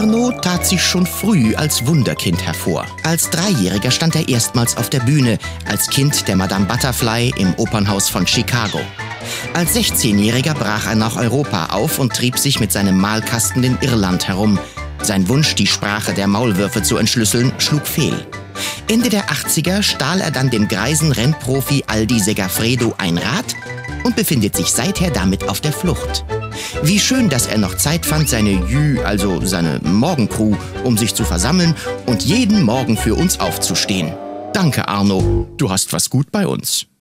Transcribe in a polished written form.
Arno tat sich schon früh als Wunderkind hervor. Als Dreijähriger stand er erstmals auf der Bühne, als Kind der Madame Butterfly im Opernhaus von Chicago. Als 16-Jähriger brach er nach Europa auf und trieb sich mit seinem Malkasten in Irland herum. Sein Wunsch, die Sprache der Maulwürfe zu entschlüsseln, schlug fehl. Ende der 80er stahl er dann dem greisen Rennprofi Aldi Segafredo ein Rad und befindet sich seither damit auf der Flucht. Wie schön, dass er noch Zeit fand, seine Morgencrew, um sich zu versammeln und jeden Morgen für uns aufzustehen. Danke, Arno, du hast was gut bei uns.